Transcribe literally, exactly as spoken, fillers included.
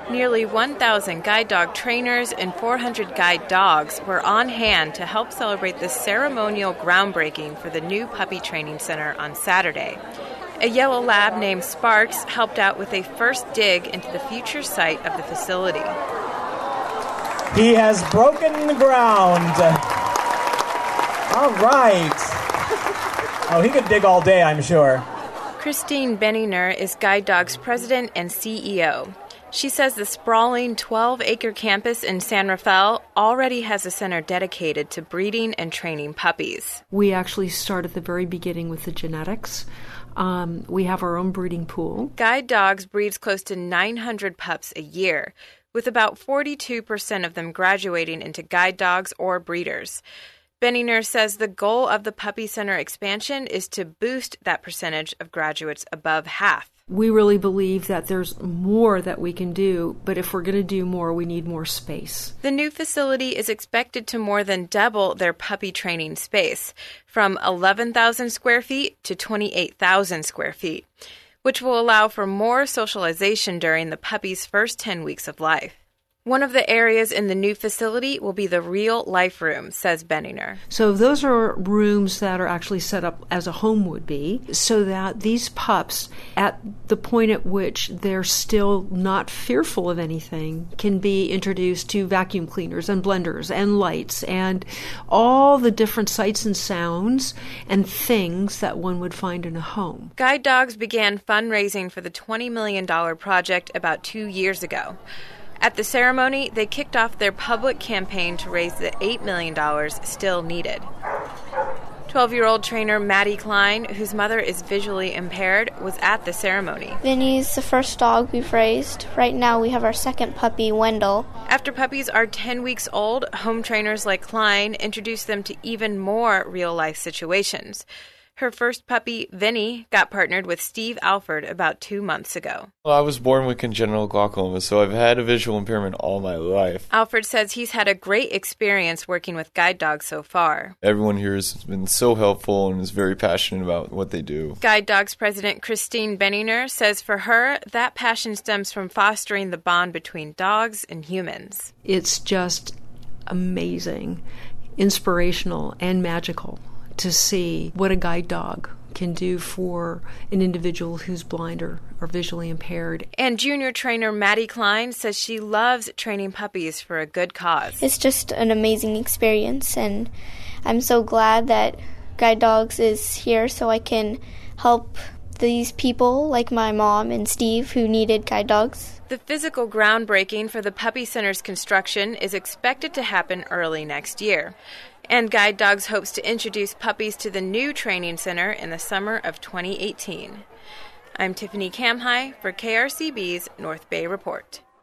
Nearly one thousand guide dog trainers and four hundred guide dogs were on hand to help celebrate the ceremonial groundbreaking for the new puppy training center on Saturday. A yellow lab named Sparks helped out with a first dig into the future site of the facility. He has broken the ground. All right. Oh, he could dig all day, I'm sure. Christine Benninger is Guide Dog's president and C E O. She says the sprawling twelve-acre campus in San Rafael already has a center dedicated to breeding and training puppies. We actually start at the very beginning with the genetics. Um, we have our own breeding pool. Guide Dogs breeds close to nine hundred pups a year, with about forty-two percent of them graduating into guide dogs or breeders. Benninger says the goal of the Puppy Center expansion is to boost that percentage of graduates above half. We really believe that there's more that we can do, but if we're going to do more, we need more space. The new facility is expected to more than double their puppy training space, from eleven thousand square feet to twenty-eight thousand square feet, which will allow for more socialization during the puppy's first ten weeks of life. One of the areas in the new facility will be the real life room, says Benninger. So those are rooms that are actually set up as a home would be, so that these pups, at the point at which they're still not fearful of anything, can be introduced to vacuum cleaners and blenders and lights and all the different sights and sounds and things that one would find in a home. Guide Dogs began fundraising for the twenty million dollars project about two years ago. At the ceremony, they kicked off their public campaign to raise the eight million dollars still needed. twelve-year-old trainer Maddie Klein, whose mother is visually impaired, was at the ceremony. Vinny's the first dog we've raised. Right now we have our second puppy, Wendell. After puppies are ten weeks old, home trainers like Klein introduce them to even more real-life situations. Her first puppy, Vinny, got partnered with Steve Alford about two months ago. Well, I was born with congenital glaucoma, so I've had a visual impairment all my life. Alford says he's had a great experience working with guide dogs so far. Everyone here has been so helpful and is very passionate about what they do. Guide Dogs president Christine Benninger says for her, that passion stems from fostering the bond between dogs and humans. It's just amazing, inspirational, and magical to see what a guide dog can do for an individual who's blind or, or visually impaired. And junior trainer Maddie Klein says she loves training puppies for a good cause. It's just an amazing experience, and I'm so glad that Guide Dogs is here so I can help these people like my mom and Steve who needed guide dogs. The physical groundbreaking for the Puppy Center's construction is expected to happen early next year. And Guide Dogs hopes to introduce puppies to the new training center in the summer of twenty eighteen. I'm Tiffany Kamhai for K R C B's North Bay Report.